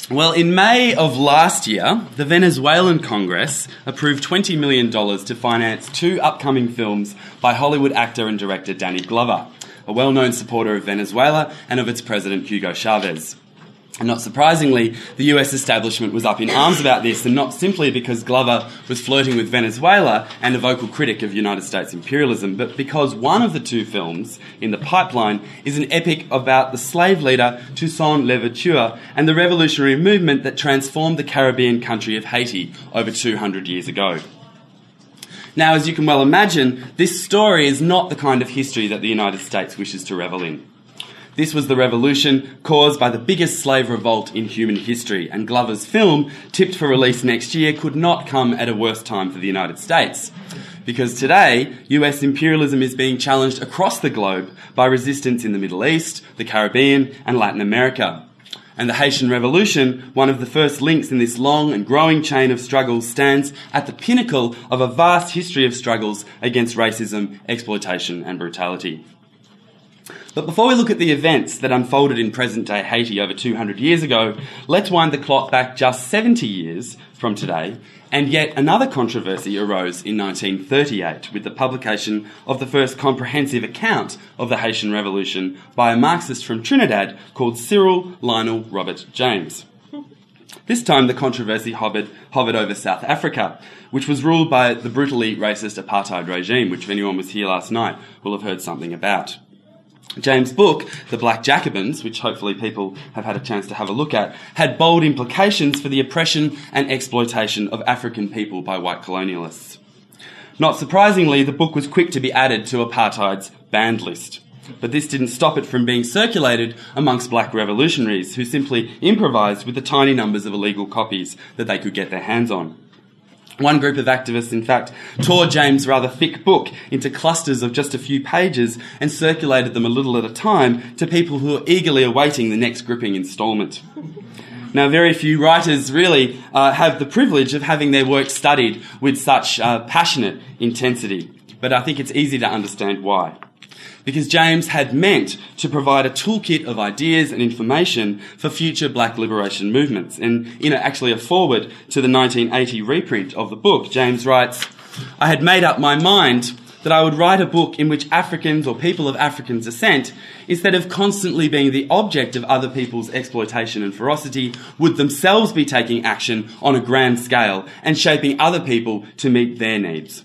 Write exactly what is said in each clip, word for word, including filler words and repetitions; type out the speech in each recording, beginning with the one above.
Well, in May of last year, the Venezuelan Congress approved twenty million dollars to finance two upcoming films by Hollywood actor and director Danny Glover, a well-known supporter of Venezuela and of its president Hugo Chavez. And not surprisingly, the U S establishment was up in arms about this, and not simply because Glover was flirting with Venezuela and a vocal critic of United States imperialism, but because one of the two films in the pipeline is an epic about the slave leader Toussaint Louverture and the revolutionary movement that transformed the Caribbean country of Haiti over two hundred years ago. Now, as you can well imagine, this story is not the kind of history that the United States wishes to revel in. This was the revolution caused by the biggest slave revolt in human history, and Glover's film, tipped for release next year, could not come at a worse time for the United States. Because today, U S imperialism is being challenged across the globe by resistance in the Middle East, the Caribbean, and Latin America. And the Haitian Revolution, one of the first links in this long and growing chain of struggles, stands at the pinnacle of a vast history of struggles against racism, exploitation, and brutality. But before we look at the events that unfolded in present-day Haiti over two hundred years ago, let's wind the clock back just seventy years from today, and yet another controversy arose in nineteen thirty-eight with the publication of the first comprehensive account of the Haitian Revolution by a Marxist from Trinidad called Cyril Lionel Robert James. This time the controversy hovered, hovered over South Africa, which was ruled by the brutally racist apartheid regime, which if anyone was here last night will have heard something about. James' book, The Black Jacobins, which hopefully people have had a chance to have a look at, had bold implications for the oppression and exploitation of African people by white colonialists. Not surprisingly, the book was quick to be added to apartheid's banned list. But this didn't stop it from being circulated amongst black revolutionaries who simply improvised with the tiny numbers of illegal copies that they could get their hands on. One group of activists, in fact, tore James' rather thick book into clusters of just a few pages and circulated them a little at a time to people who were eagerly awaiting the next gripping instalment. Now, very few writers really uh, have the privilege of having their work studied with such uh, passionate intensity, but I think it's easy to understand why. Because James had meant to provide a toolkit of ideas and information for future black liberation movements. And in a, actually a foreword to the nineteen eighty reprint of the book, James writes, "I had made up my mind that I would write a book in which Africans or people of African descent, instead of constantly being the object of other people's exploitation and ferocity, would themselves be taking action on a grand scale and shaping other people to meet their needs."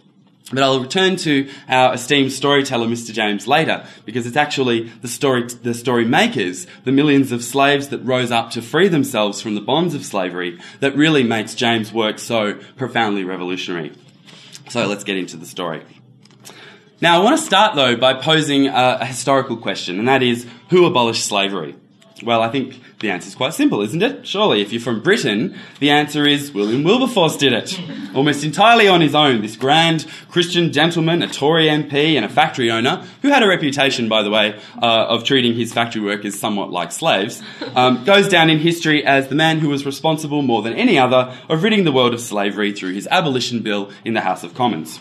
But I'll return to our esteemed storyteller, Mister James, later, because it's actually the story, the story makers, the millions of slaves that rose up to free themselves from the bonds of slavery, that really makes James' work so profoundly revolutionary. So let's get into the story. Now, I want to start, though, by posing a, a historical question, and that is, who abolished slavery? Well, I think the answer is quite simple, isn't it? Surely, if you're from Britain, the answer is William Wilberforce did it. Almost entirely on his own, this grand Christian gentleman, a Tory M P and a factory owner, who had a reputation, by the way, uh, of treating his factory workers somewhat like slaves, um, goes down in history as the man who was responsible more than any other of ridding the world of slavery through his abolition bill in the House of Commons.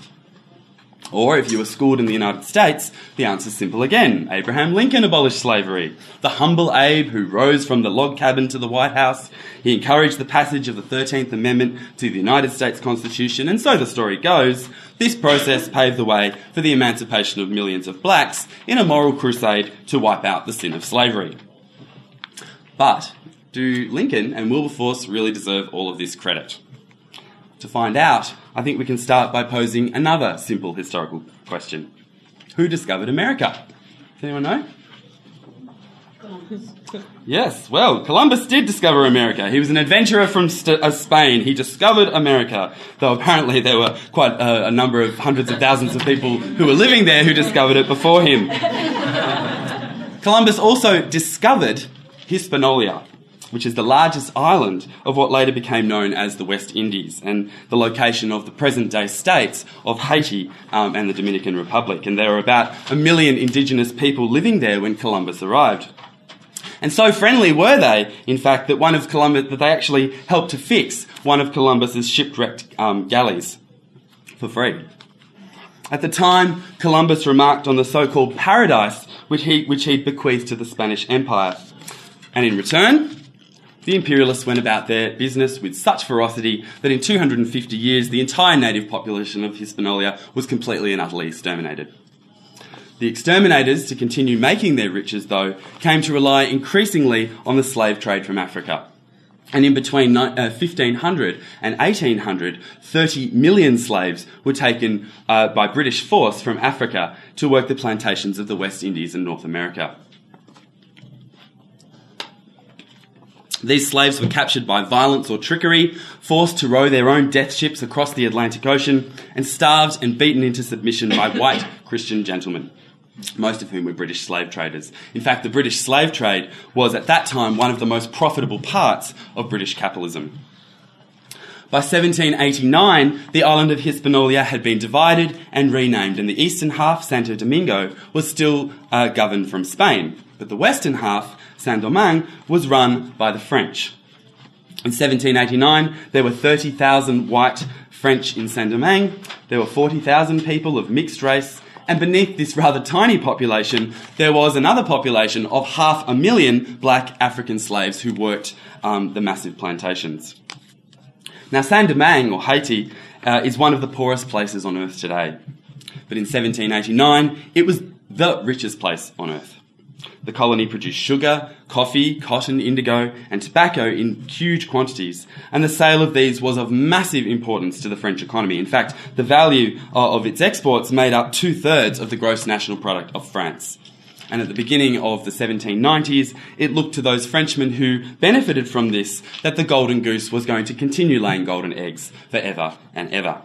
Or, if you were schooled in the United States, the answer's simple again. Abraham Lincoln abolished slavery. The humble Abe who rose from the log cabin to the White House. He encouraged the passage of the thirteenth Amendment to the United States Constitution, and so the story goes. This process paved the way for the emancipation of millions of blacks in a moral crusade to wipe out the sin of slavery. But do Lincoln and Wilberforce really deserve all of this credit? To find out, I think we can start by posing another simple historical question. Who discovered America? Does anyone know? Columbus. Yes, well, Columbus did discover America. He was an adventurer from St- uh, Spain. He discovered America, though apparently there were quite a, a number of hundreds of thousands of people who were living there who discovered it before him. Columbus also discovered Hispaniola, which is the largest island of what later became known as the West Indies, and the location of the present-day states of Haiti um, and the Dominican Republic. And there were about a million indigenous people living there when Columbus arrived. And so friendly were they, in fact, that one of Columbus that they actually helped to fix one of Columbus's shipwrecked um, galleys for free. At the time, Columbus remarked on the so-called paradise which he which he'd bequeathed to the Spanish Empire, and in return, the imperialists went about their business with such ferocity that in two hundred fifty years, the entire native population of Hispaniola was completely and utterly exterminated. The exterminators, to continue making their riches, though, came to rely increasingly on the slave trade from Africa. And in between fifteen hundred and eighteen hundred, thirty million slaves were taken uh, by British force from Africa to work the plantations of the West Indies and North America. These slaves were captured by violence or trickery, forced to row their own death ships across the Atlantic Ocean, and starved and beaten into submission by white Christian gentlemen, most of whom were British slave traders. In fact, the British slave trade was at that time one of the most profitable parts of British capitalism. By seventeen eighty-nine, the island of Hispaniola had been divided and renamed, and the eastern half, Santo Domingo, was still uh, governed from Spain, but the western half, Saint-Domingue, was run by the French. In seventeen eighty-nine, there were thirty thousand white French in Saint-Domingue, there were forty thousand people of mixed race, and beneath this rather tiny population, there was another population of half a million black African slaves who worked um, the massive plantations. Now, Saint-Domingue, or Haiti, uh, is one of the poorest places on earth today. But in seventeen eighty-nine, it was the richest place on earth. The colony produced sugar, coffee, cotton, indigo, and tobacco in huge quantities, and the sale of these was of massive importance to the French economy. In fact, the value of its exports made up two-thirds of the gross national product of France. And at the beginning of the seventeen nineties, it looked to those Frenchmen who benefited from this that the golden goose was going to continue laying golden eggs forever and ever.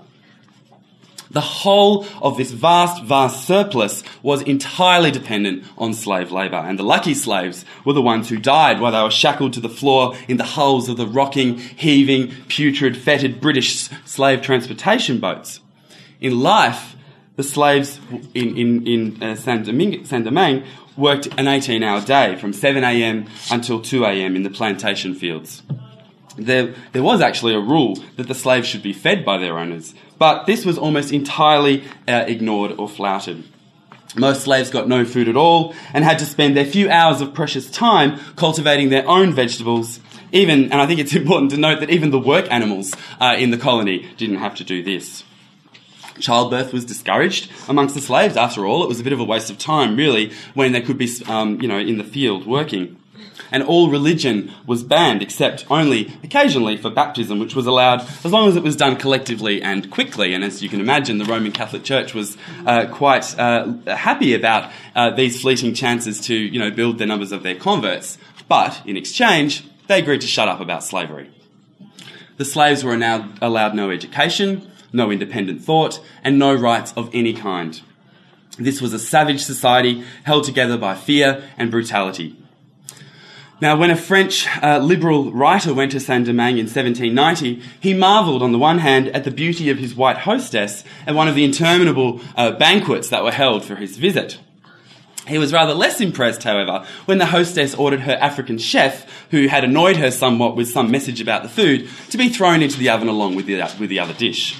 The whole of this vast, vast surplus was entirely dependent on slave labour, and the lucky slaves were the ones who died while they were shackled to the floor in the hulls of the rocking, heaving, putrid, fetid British slave transportation boats. In life, the slaves in, in, in uh, Saint-Domingue, Saint-Domingue worked an eighteen-hour day from seven a.m. until two a.m. in the plantation fields. There, there was actually a rule that the slaves should be fed by their owners, but this was almost entirely uh, ignored or flouted. Most slaves got no food at all and had to spend their few hours of precious time cultivating their own vegetables. Even, and I think it's important to note that even the work animals uh, in the colony didn't have to do this. Childbirth was discouraged amongst the slaves. After all, it was a bit of a waste of time, really, when they could be, um, you know, in the field working. And all religion was banned, except only occasionally for baptism, which was allowed as long as it was done collectively and quickly. And as you can imagine, the Roman Catholic Church was uh, quite uh, happy about uh, these fleeting chances to, you know, build the numbers of their converts. But in exchange, they agreed to shut up about slavery. The slaves were now allowed no education, no independent thought, and no rights of any kind. This was a savage society held together by fear and brutality. Now, when a French uh, liberal writer went to Saint-Domingue in seventeen ninety, he marvelled, on the one hand, at the beauty of his white hostess and one of the interminable uh, banquets that were held for his visit. He was rather less impressed, however, when the hostess ordered her African chef, who had annoyed her somewhat with some message about the food, to be thrown into the oven along with the, with the other dish.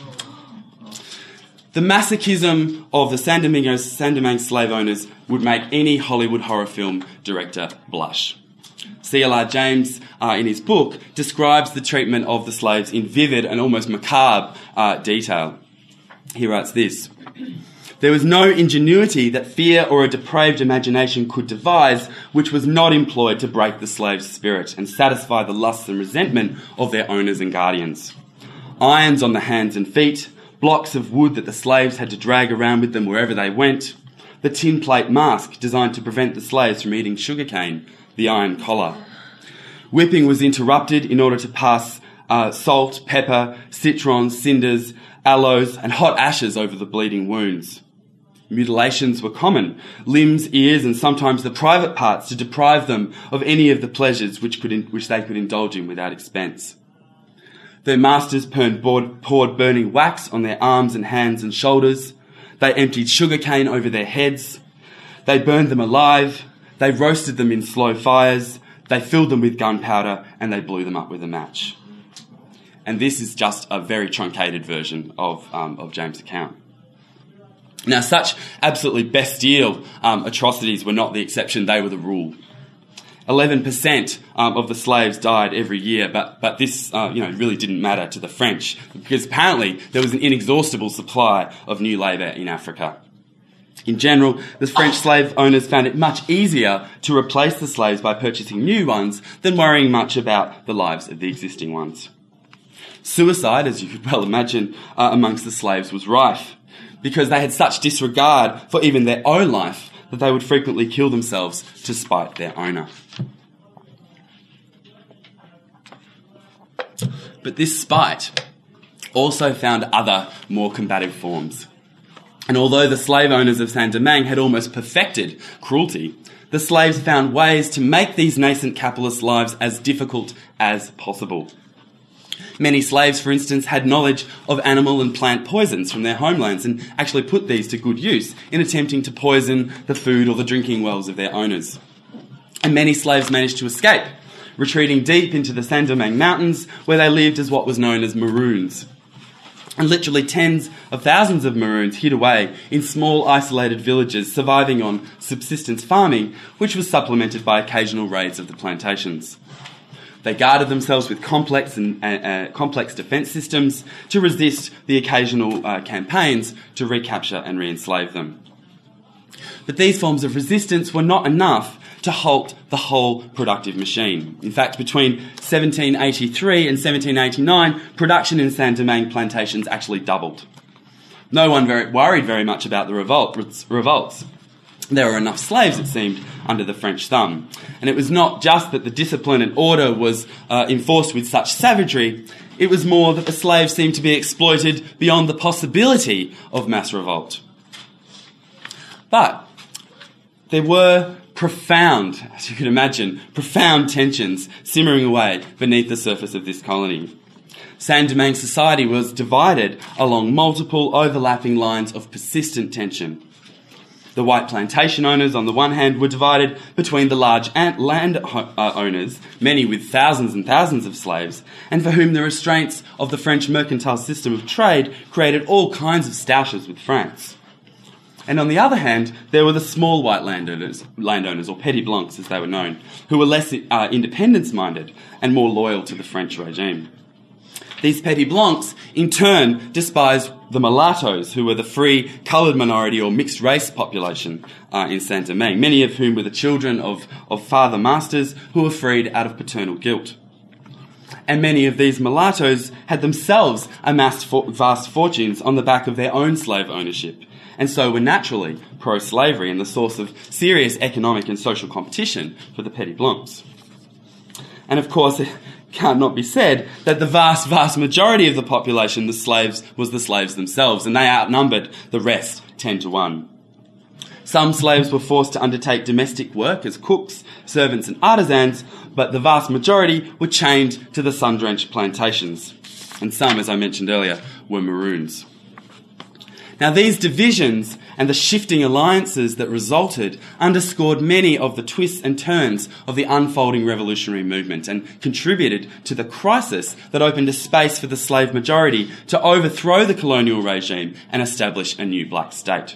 The masochism of the Saint-Domingue, Saint-Domingue slave owners would make any Hollywood horror film director blush. C L R James, uh, in his book, describes the treatment of the slaves in vivid and almost macabre uh, detail. He writes this: "There was no ingenuity that fear or a depraved imagination could devise which was not employed to break the slave's spirit and satisfy the lusts and resentment of their owners and guardians. Irons on the hands and feet, blocks of wood that the slaves had to drag around with them wherever they went, the tin plate mask designed to prevent the slaves from eating sugarcane, the iron collar. Whipping was interrupted in order to pass uh, salt, pepper, citrons, cinders, aloes, and hot ashes over the bleeding wounds. Mutilations were common, limbs, ears, and sometimes the private parts, to deprive them of any of the pleasures which, could in, which they could indulge in without expense. Their masters poured, poured burning wax on their arms and hands and shoulders. They emptied sugarcane over their heads. They burned them alive. They roasted them in slow fires, they filled them with gunpowder, and they blew them up with a match." And this is just a very truncated version of, um, of James' account. Now, such absolutely bestial um, atrocities were not the exception, they were the rule. eleven percent um, of the slaves died every year, but, but this uh, you know, really didn't matter to the French because apparently there was an inexhaustible supply of new labour in Africa. In general, the French slave owners found it much easier to replace the slaves by purchasing new ones than worrying much about the lives of the existing ones. Suicide, as you could well imagine, uh, amongst the slaves was rife because they had such disregard for even their own life that they would frequently kill themselves to spite their owner. But this spite also found other, more combative forms. And although the slave owners of Saint-Domingue had almost perfected cruelty, the slaves found ways to make these nascent capitalist lives as difficult as possible. Many slaves, for instance, had knowledge of animal and plant poisons from their homelands and actually put these to good use in attempting to poison the food or the drinking wells of their owners. And many slaves managed to escape, retreating deep into the Saint-Domingue mountains where they lived as what was known as Maroons. And literally tens of thousands of Maroons hid away in small isolated villages surviving on subsistence farming, which was supplemented by occasional raids of the plantations. They guarded themselves with complex and uh, uh, complex defence systems to resist the occasional uh, campaigns to recapture and re-enslave them. But these forms of resistance were not enough to halt the whole productive machine. In fact, between seventeen eighty-three and seventeen eighty-nine, production in Saint-Domingue plantations actually doubled. No one very, worried very much about the revolt, revolts. There were enough slaves, it seemed, under the French thumb. And it was not just that the discipline and order was uh, enforced with such savagery, it was more that the slaves seemed to be exploited beyond the possibility of mass revolt. But there were profound, as you can imagine, profound tensions simmering away beneath the surface of this colony. Saint-Domingue society was divided along multiple overlapping lines of persistent tension. The white plantation owners, on the one hand, were divided between the large land owners, many with thousands and thousands of slaves, and for whom the restraints of the French mercantile system of trade created all kinds of stoushes with France. And on the other hand, there were the small white landowners, landowners or petits blancs as they were known, who were less uh, independence-minded and more loyal to the French regime. These petits blancs, in turn, despised the mulattoes, who were the free coloured minority or mixed-race population uh, in Saint-Domingue, many of whom were the children of, of father masters who were freed out of paternal guilt. And many of these mulattoes had themselves amassed for- vast fortunes on the back of their own slave ownership, and so were naturally pro-slavery and the source of serious economic and social competition for the petits blancs. And of course, it can't not be said that the vast, vast majority of the population, the slaves, was the slaves themselves, and they outnumbered the rest ten to one. Some slaves were forced to undertake domestic work as cooks, servants and artisans, but the vast majority were chained to the sun-drenched plantations. And some, as I mentioned earlier, were Maroons. Now, these divisions and the shifting alliances that resulted underscored many of the twists and turns of the unfolding revolutionary movement and contributed to the crisis that opened a space for the slave majority to overthrow the colonial regime and establish a new black state.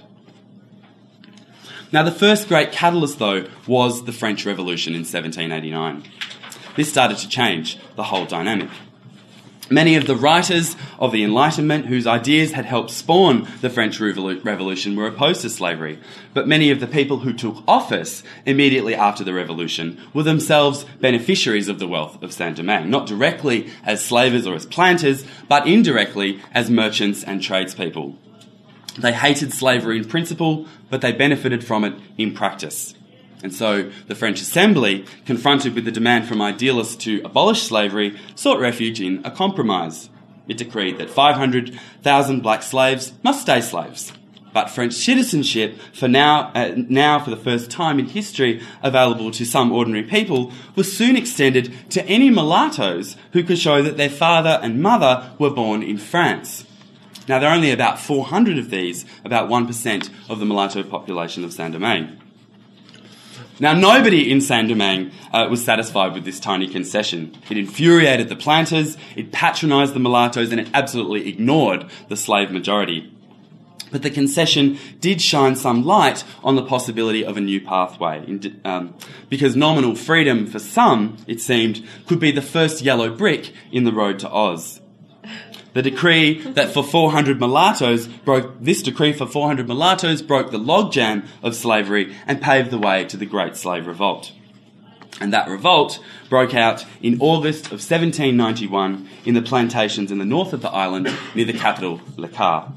Now, the first great catalyst, though, was the French Revolution in seventeen eighty-nine. This started to change the whole dynamic. Many of the writers of the Enlightenment, whose ideas had helped spawn the French Revolution, were opposed to slavery, but many of the people who took office immediately after the Revolution were themselves beneficiaries of the wealth of Saint-Domingue, not directly as slavers or as planters, but indirectly as merchants and tradespeople. They hated slavery in principle, but they benefited from it in practice. And so the French Assembly, confronted with the demand from idealists to abolish slavery, sought refuge in a compromise. It decreed that five hundred thousand black slaves must stay slaves, but French citizenship, for now, uh, now for the first time in history available to some ordinary people, was soon extended to any mulattoes who could show that their father and mother were born in France. Now, there are only about four hundred of these, about one percent of the mulatto population of Saint-Domingue. Now, nobody in Saint-Domingue uh, was satisfied with this tiny concession. It infuriated the planters, it patronised the mulattoes, and it absolutely ignored the slave majority. But the concession did shine some light on the possibility of a new pathway, um, because nominal freedom for some, it seemed, could be the first yellow brick in the road to Oz. The decree that for four hundred mulattoes broke, this decree for four hundred mulattoes broke the logjam of slavery and paved the way to the Great Slave Revolt. And that revolt broke out in August of seventeen ninety-one in the plantations in the north of the island near the capital, Dakar.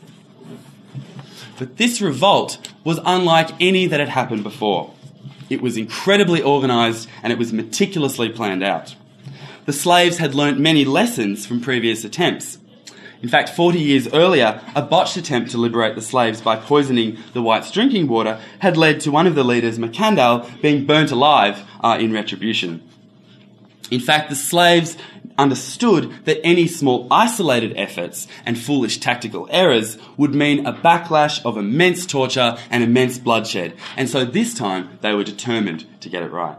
But this revolt was unlike any that had happened before. It was incredibly organised and it was meticulously planned out. The slaves had learnt many lessons from previous attempts. In fact, forty years earlier, a botched attempt to liberate the slaves by poisoning the whites' drinking water had led to one of the leaders, McCandale, being burnt alive uh, in retribution. In fact, the slaves understood that any small isolated efforts and foolish tactical errors would mean a backlash of immense torture and immense bloodshed, and so this time they were determined to get it right.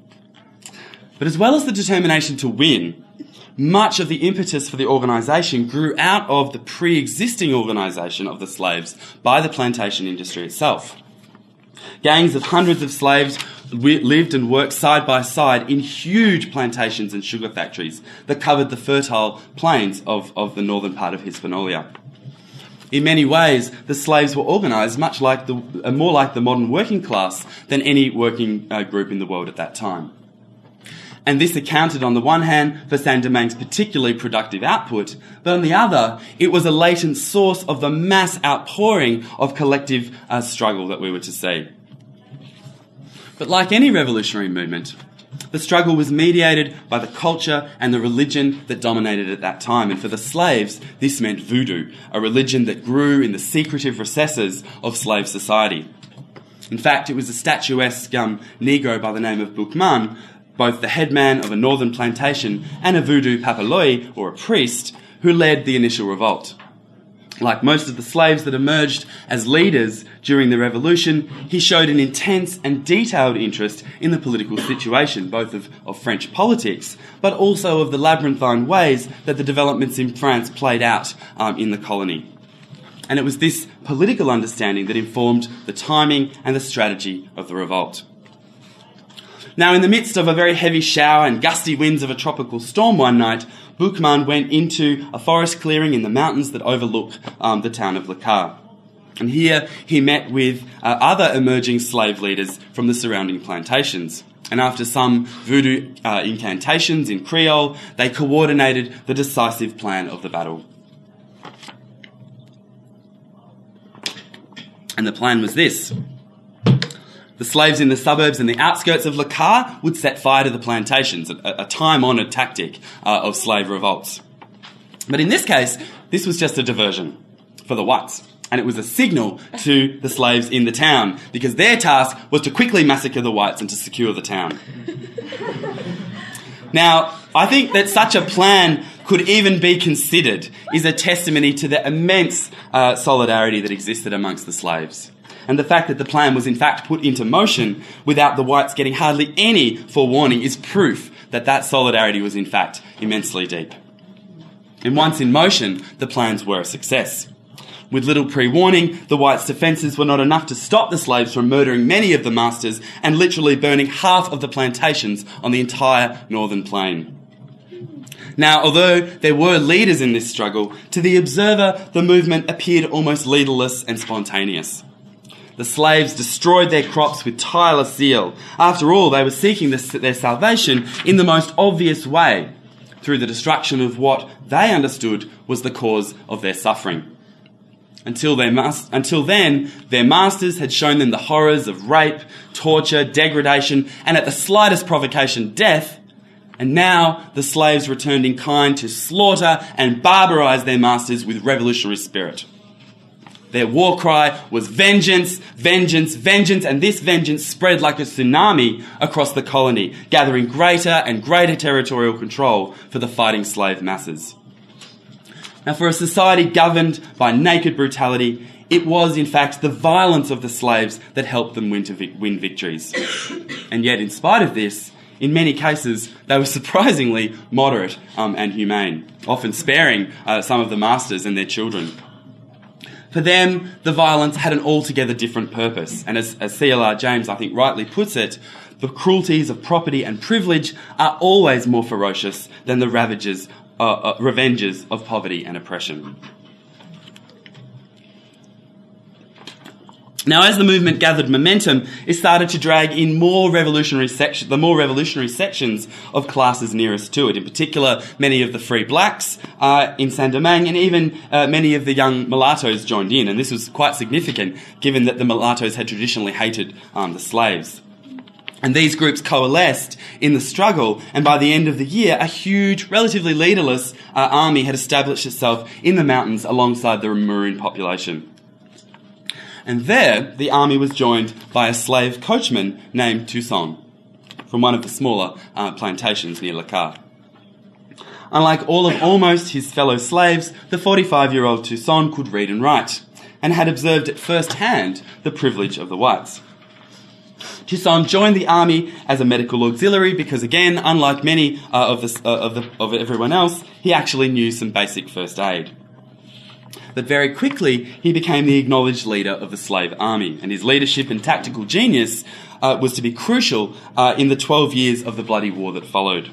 But as well as the determination to win, much of the impetus for the organisation grew out of the pre-existing organisation of the slaves by the plantation industry itself. Gangs of hundreds of slaves lived and worked side by side in huge plantations and sugar factories that covered the fertile plains of, of the northern part of Hispaniola. In many ways, the slaves were organised much like the, uh, more like the modern working class than any working uh, group in the world at that time. And this accounted, on the one hand, for Saint-Domingue's particularly productive output, but on the other, it was a latent source of the mass outpouring of collective uh, struggle that we were to see. But like any revolutionary movement, the struggle was mediated by the culture and the religion that dominated at that time. And for the slaves, this meant voodoo, a religion that grew in the secretive recesses of slave society. In fact, it was a statuesque um, Negro by the name of Boukman, both the headman of a northern plantation and a voodoo papaloi, or a priest, who led the initial revolt. Like most of the slaves that emerged as leaders during the revolution, he showed an intense and detailed interest in the political situation, both of, of French politics, but also of the labyrinthine ways that the developments in France played out um, in the colony. And it was this political understanding that informed the timing and the strategy of the revolt. Now, in the midst of a very heavy shower and gusty winds of a tropical storm one night, Boukman went into a forest clearing in the mountains that overlook um, the town of Dakar. And here he met with uh, other emerging slave leaders from the surrounding plantations. And after some voodoo uh, incantations in Creole, they coordinated the decisive plan of the battle. And the plan was this. The slaves in the suburbs and the outskirts of Dakar would set fire to the plantations, a, a time-honoured tactic uh, of slave revolts. But in this case, this was just a diversion for the whites, and it was a signal to the slaves in the town, because their task was to quickly massacre the whites and to secure the town. Now, I think that such a plan could even be considered is a testimony to the immense uh, solidarity that existed amongst the slaves. And the fact that the plan was in fact put into motion without the whites getting hardly any forewarning is proof that that solidarity was in fact immensely deep. And once in motion, the plans were a success. With little pre-warning, the whites' defences were not enough to stop the slaves from murdering many of the masters and literally burning half of the plantations on the entire northern plain. Now, although there were leaders in this struggle, to the observer, the movement appeared almost leaderless and spontaneous. The slaves destroyed their crops with tireless zeal. After all, they were seeking this, their salvation in the most obvious way, through the destruction of what they understood was the cause of their suffering. Until, their mas- until then, their masters had shown them the horrors of rape, torture, degradation, and at the slightest provocation, death. And now the slaves returned in kind to slaughter and barbarise their masters with revolutionary spirit. Their war cry was vengeance, vengeance, vengeance, and this vengeance spread like a tsunami across the colony, gathering greater and greater territorial control for the fighting slave masses. Now, for a society governed by naked brutality, it was, in fact, the violence of the slaves that helped them win, to vi- win victories. And yet, in spite of this, in many cases, they were surprisingly moderate um, and humane, often sparing uh, some of the masters and their children. For them, the violence had an altogether different purpose. And as, as C L R James, I think, rightly puts it, the cruelties of property and privilege are always more ferocious than the ravages, uh, uh, revenges of poverty and oppression. Now, as the movement gathered momentum, it started to drag in more revolutionary section, the more revolutionary sections of classes nearest to it. In particular, many of the free blacks uh, in Saint-Domingue, and even uh, many of the young mulattoes joined in. And this was quite significant, given that the mulattoes had traditionally hated um, the slaves. And these groups coalesced in the struggle, and by the end of the year, a huge, relatively leaderless uh, army had established itself in the mountains alongside the Maroon population. And there, the army was joined by a slave coachman named Toussaint, from one of the smaller uh, plantations near Le Car. Unlike all of almost his fellow slaves, the forty-five-year-old Toussaint could read and write, and had observed at first hand the privilege of the whites. Toussaint joined the army as a medical auxiliary because, again, unlike many uh, of, the, uh, of, the, of everyone else, he actually knew some basic first aid. But very quickly, he became the acknowledged leader of the slave army, and his leadership and tactical genius uh, was to be crucial uh, in the twelve years of the bloody war that followed.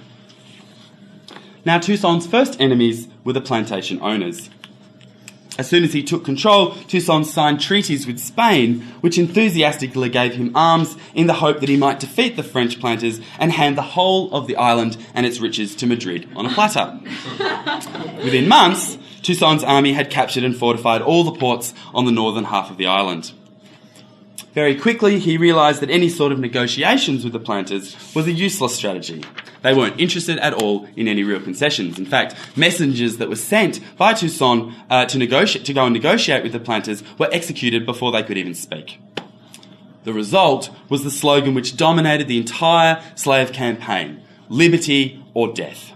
Now, Toussaint's first enemies were the plantation owners. As soon as he took control, Toussaint signed treaties with Spain, which enthusiastically gave him arms in the hope that he might defeat the French planters and hand the whole of the island and its riches to Madrid on a platter. Within months, Toussaint's army had captured and fortified all the ports on the northern half of the island. Very quickly, he realised that any sort of negotiations with the planters was a useless strategy. They weren't interested at all in any real concessions. In fact, messengers that were sent by Toussaint uh, to, negotiate, to go and negotiate with the planters were executed before they could even speak. The result was the slogan which dominated the entire slave campaign: liberty or death.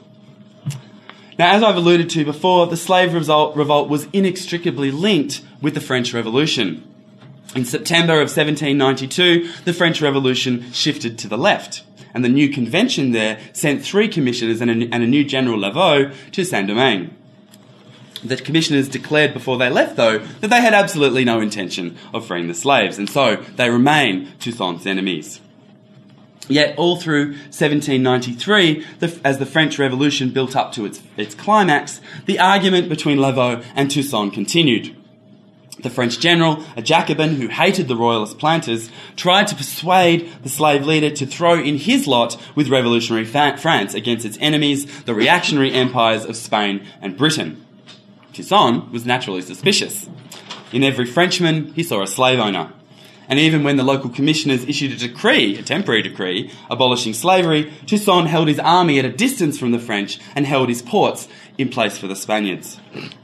Now, as I've alluded to before, the slave revolt was inextricably linked with the French Revolution. In September of seventeen ninety-two, the French Revolution shifted to the left, and the new convention there sent three commissioners and a, and a new General Laveaux to Saint-Domingue. The commissioners declared before they left, though, that they had absolutely no intention of freeing the slaves, and so they remain Toussaint's enemies. Yet all through seventeen ninety-three, the, as the French Revolution built up to its, its climax, the argument between Laveaux and Toussaint continued. The French general, a Jacobin who hated the royalist planters, tried to persuade the slave leader to throw in his lot with revolutionary fa- France against its enemies, the reactionary empires of Spain and Britain. Toussaint was naturally suspicious. In every Frenchman, he saw a slave owner. And even when the local commissioners issued a decree, a temporary decree, abolishing slavery, Toussaint held his army at a distance from the French and held his ports in place for the Spaniards.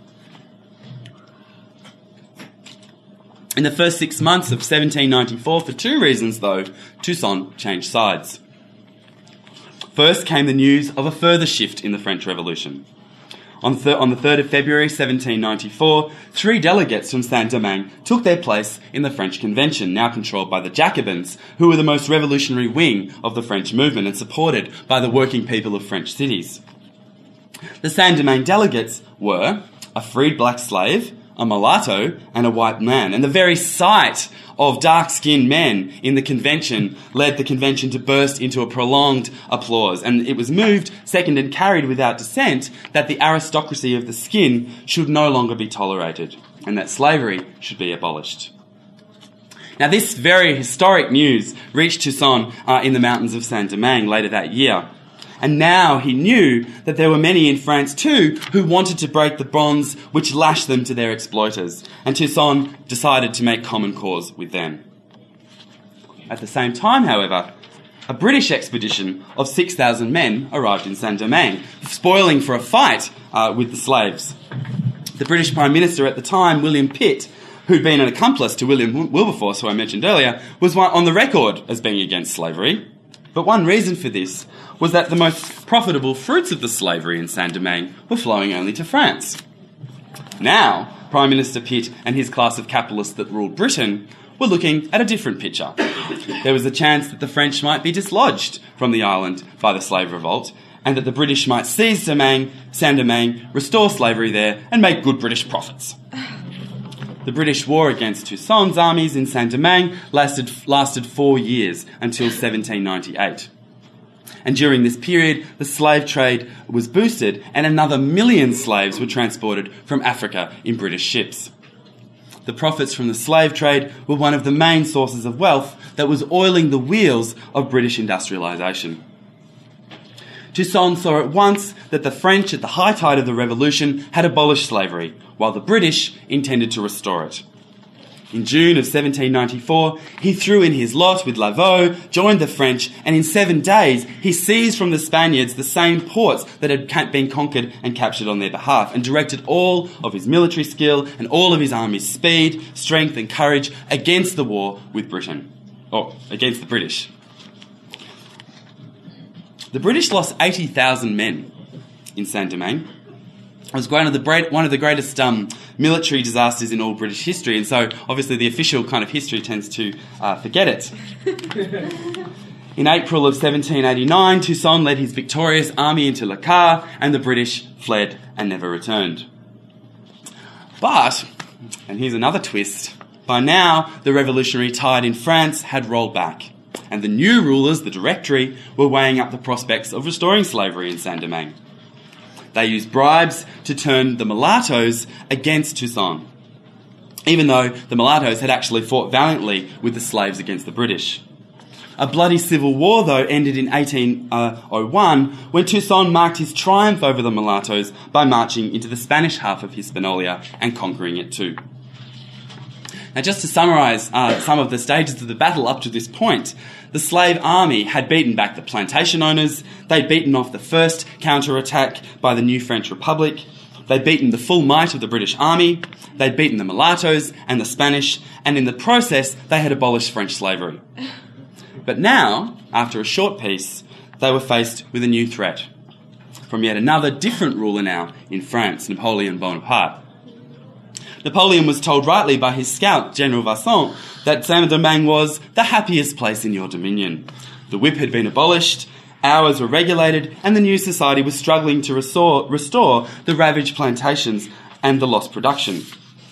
In the first six months of seventeen ninety-four, for two reasons though, Toussaint changed sides. First came the news of a further shift in the French Revolution. On, th- on the third of February seventeen ninety-four, three delegates from Saint-Domingue took their place in the French Convention, now controlled by the Jacobins, who were the most revolutionary wing of the French movement and supported by the working people of French cities. The Saint-Domingue delegates were a freed black slave, a mulatto, and a white man. And the very sight of dark-skinned men in the convention led the convention to burst into a prolonged applause. And it was moved, seconded, and carried without dissent that the aristocracy of the skin should no longer be tolerated and that slavery should be abolished. Now, this very historic news reached Toussaint uh, in the mountains of Saint-Domingue later that year. And now he knew that there were many in France too who wanted to break the bonds which lashed them to their exploiters. And Toussaint decided to make common cause with them. At the same time, however, a British expedition of six thousand men arrived in Saint-Domingue, spoiling for a fight uh, with the slaves. The British Prime Minister at the time, William Pitt, who'd been an accomplice to William Wilberforce, who I mentioned earlier, was on the record as being against slavery. But one reason for this was that the most profitable fruits of the slavery in Saint-Domingue were flowing only to France. Now, Prime Minister Pitt and his class of capitalists that ruled Britain were looking at a different picture. There was a chance that the French might be dislodged from the island by the slave revolt, and that the British might seize Saint-Domingue, restore slavery there, and make good British profits. The British war against Toussaint's armies in Saint-Domingue lasted, lasted four years until seventeen ninety-eight. And during this period, the slave trade was boosted and another million slaves were transported from Africa in British ships. The profits from the slave trade were one of the main sources of wealth that was oiling the wheels of British industrialisation. Toussaint saw at once that the French at the high tide of the Revolution had abolished slavery, while the British intended to restore it. In June of seventeen ninety-four, he threw in his lot with Lavaux, joined the French, and in seven days he seized from the Spaniards the same ports that had been conquered and captured on their behalf, and directed all of his military skill and all of his army's speed, strength and courage against the war with Britain, or against the British. The British lost eighty thousand men in Saint-Domingue. It was one of the, one of the greatest um, military disasters in all British history, and so obviously the official kind of history tends to uh, forget it. In April of seventeen eighty-nine, Toussaint led his victorious army into Le Quart, and the British fled and never returned. But, and here's another twist, by now the revolutionary tide in France had rolled back, and the new rulers, the Directory, were weighing up the prospects of restoring slavery in Saint-Domingue. They used bribes to turn the mulattoes against Toussaint, even though the mulattoes had actually fought valiantly with the slaves against the British. A bloody civil war, though, ended in eighteen oh one when Toussaint marked his triumph over the mulattoes by marching into the Spanish half of Hispaniola and conquering it too. Now, just to summarise uh, some of the stages of the battle up to this point, the slave army had beaten back the plantation owners, they'd beaten off the first counter-attack by the new French Republic, they'd beaten the full might of the British army, they'd beaten the mulattoes and the Spanish, and in the process they had abolished French slavery. But now, after a short peace, they were faced with a new threat from yet another different ruler now in France, Napoleon Bonaparte. Napoleon was told rightly by his scout, General Vincent, that Saint-Domingue was the happiest place in your dominion. The whip had been abolished, hours were regulated, and the new society was struggling to restore, restore the ravaged plantations and the lost production.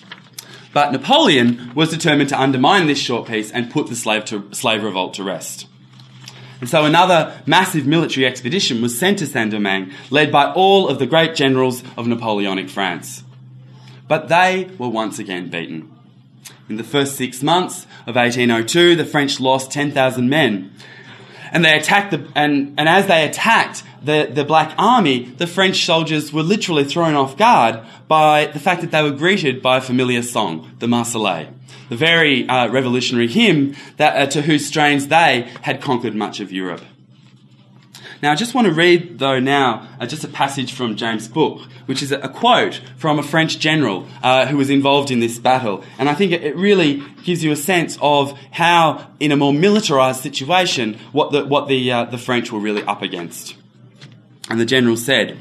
But Napoleon was determined to undermine this short peace and put the slave, to, slave revolt to rest. And so another massive military expedition was sent to Saint-Domingue, led by all of the great generals of Napoleonic France. But they were once again beaten. In the first six months of eighteen oh two, the French lost ten thousand men. And they attacked the, and, and as they attacked the, the Black Army, the French soldiers were literally thrown off guard by the fact that they were greeted by a familiar song, the Marseillaise, the very uh, revolutionary hymn that, uh, to whose strains they had conquered much of Europe. Now, I just want to read, though, now uh, just a passage from James' book, which is a, a quote from a French general uh, who was involved in this battle. And I think it, it really gives you a sense of how, in a more militarised situation, what the what the uh, the French were really up against. And the general said,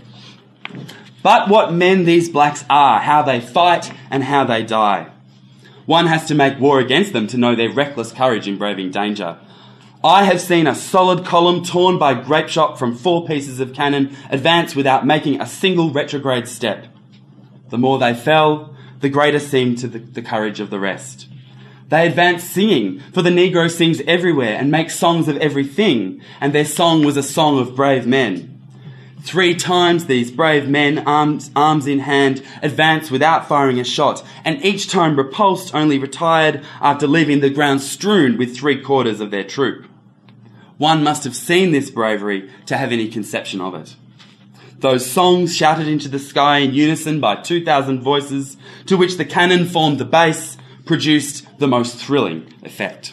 "But what men these blacks are, how they fight and how they die. One has to make war against them to know their reckless courage in braving danger. I have seen a solid column torn by grape shot from four pieces of cannon advance without making a single retrograde step. The more they fell, the greater seemed to the, the courage of the rest. They advanced singing, for the Negro sings everywhere and makes songs of everything, and their song was a song of brave men. Three times these brave men, arms, arms in hand, advanced without firing a shot, and each time repulsed, only retired after leaving the ground strewn with three quarters of their troop. One must have seen this bravery to have any conception of it. Those songs shouted into the sky in unison by two thousand voices, to which the cannon formed the base, produced the most thrilling effect."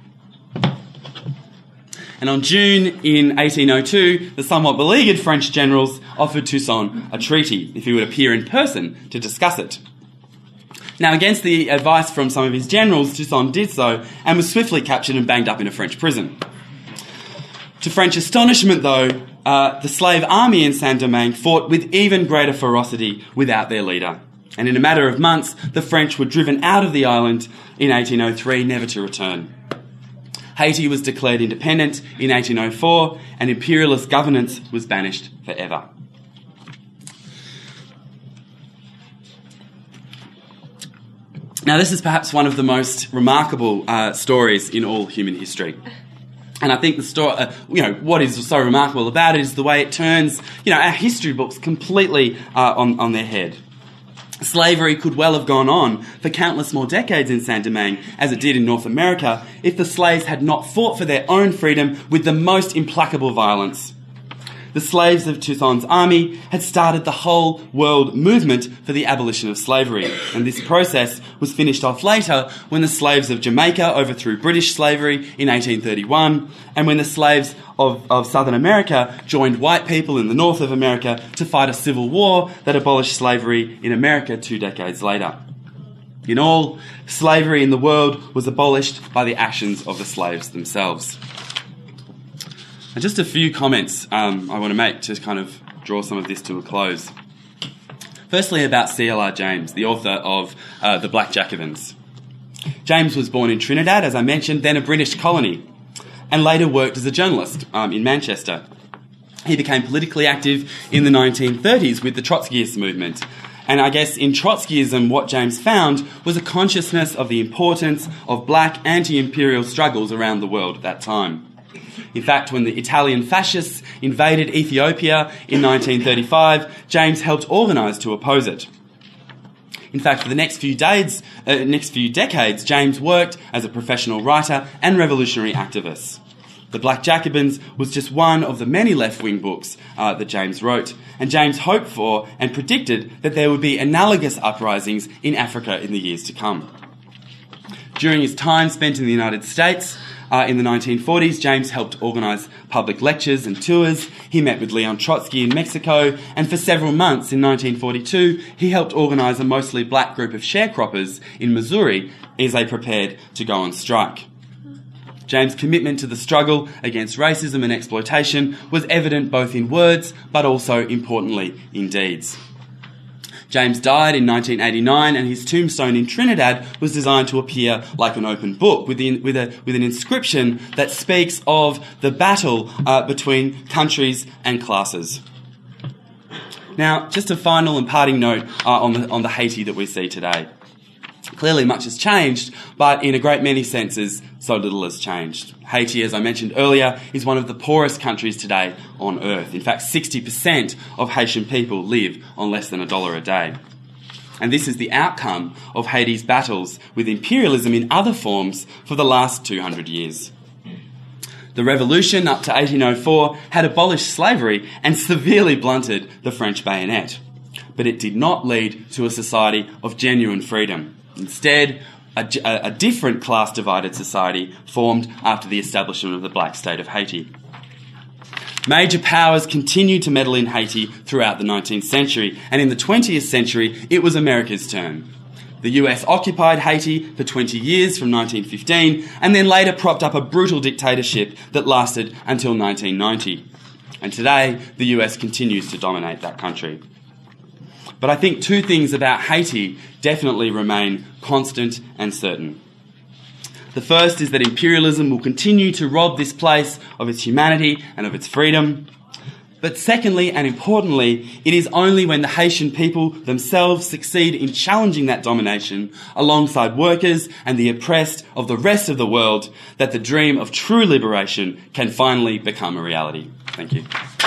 And on June in eighteen oh two, the somewhat beleaguered French generals offered Toussaint a treaty if he would appear in person to discuss it. Now, against the advice from some of his generals, Toussaint did so and was swiftly captured and banged up in a French prison. To French astonishment, though, uh, the slave army in Saint-Domingue fought with even greater ferocity without their leader. And in a matter of months, the French were driven out of the island in eighteen oh three, never to return. Haiti was declared independent in eighteen oh four, and imperialist governance was banished forever. Now, this is perhaps one of the most remarkable uh, stories in all human history. And I think the story, uh, you know, what is so remarkable about it is the way it turns, you know, our history books completely uh, on, on their head. Slavery could well have gone on for countless more decades in Saint-Domingue, as it did in North America, if the slaves had not fought for their own freedom with the most implacable violence. The slaves of Toussaint's army had started the whole world movement for the abolition of slavery, and this process was finished off later when the slaves of Jamaica overthrew British slavery in eighteen thirty-one, and when the slaves of, of Southern America joined white people in the north of America to fight a civil war that abolished slavery in America two decades later. In all, slavery in the world was abolished by the actions of the slaves themselves. And just a few comments um, I want to make to kind of draw some of this to a close. Firstly, about C L R James, the author of uh, The Black Jacobins. James was born in Trinidad, as I mentioned, then a British colony, and later worked as a journalist um, in Manchester. He became politically active in the nineteen thirties with the Trotskyist movement. And I guess in Trotskyism, what James found was a consciousness of the importance of black anti-imperial struggles around the world at that time. In fact, when the Italian fascists invaded Ethiopia in nineteen thirty-five, James helped organise to oppose it. In fact, for the next few days, uh, next few decades, James worked as a professional writer and revolutionary activist. The Black Jacobins was just one of the many left-wing books uh, that James wrote, and James hoped for and predicted that there would be analogous uprisings in Africa in the years to come. During his time spent in the United States, Uh, in the nineteen forties, James helped organise public lectures and tours. He met with Leon Trotsky in Mexico, and for several months in nineteen forty-two, he helped organise a mostly black group of sharecroppers in Missouri as they prepared to go on strike. James' commitment to the struggle against racism and exploitation was evident both in words, but also, importantly, in deeds. James died in nineteen eighty-nine, and his tombstone in Trinidad was designed to appear like an open book with, the, with, a, with an inscription that speaks of the battle uh, between countries and classes. Now, just a final and parting note uh, on, the, on the Haiti that we see today. Clearly much has changed, but in a great many senses, so little has changed. Haiti, as I mentioned earlier, is one of the poorest countries today on earth. In fact, sixty percent of Haitian people live on less than a dollar a day. And this is the outcome of Haiti's battles with imperialism in other forms for the last two hundred years. The revolution up to eighteen oh four had abolished slavery and severely blunted the French bayonet. But it did not lead to a society of genuine freedom. Instead, a, a different class-divided society formed after the establishment of the black state of Haiti. Major powers continued to meddle in Haiti throughout the nineteenth century, and in the twentieth century, it was America's turn. The U S occupied Haiti for twenty years from nineteen fifteen, and then later propped up a brutal dictatorship that lasted until nineteen ninety. And today, the U S continues to dominate that country. But I think two things about Haiti definitely remain constant and certain. The first is that imperialism will continue to rob this place of its humanity and of its freedom. But secondly, and importantly, it is only when the Haitian people themselves succeed in challenging that domination alongside workers and the oppressed of the rest of the world that the dream of true liberation can finally become a reality. Thank you.